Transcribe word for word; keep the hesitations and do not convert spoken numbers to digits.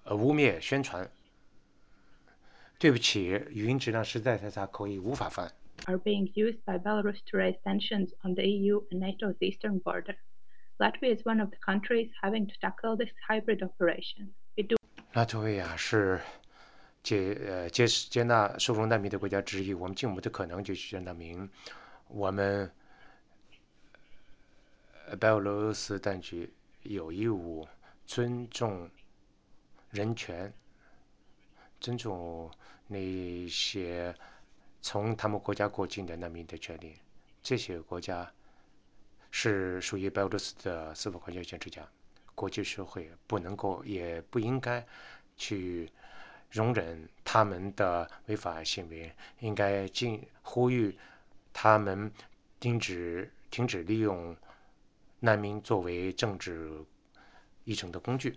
呃污蔑宣传。对不起，语音质量实在太差，口译无法翻。 are being used by Belarus to raise tensions on the E U and NATO's eastern border. Latvia is one of the countries having to tackle this hybrid operation. We do 拉脱维亚是接呃接接纳收容难民的国家之一，我们尽我们的可能去接纳难民。我们白俄罗斯当局有义务尊重人权，尊重那些从他们国家过境的难民的权利。这些国家是属于白俄罗斯的司法管辖权之下，国际社会不能够也不应该去容忍他们的违法行为，应该尽呼吁他们停止停止利用难民作为政治议程的工具。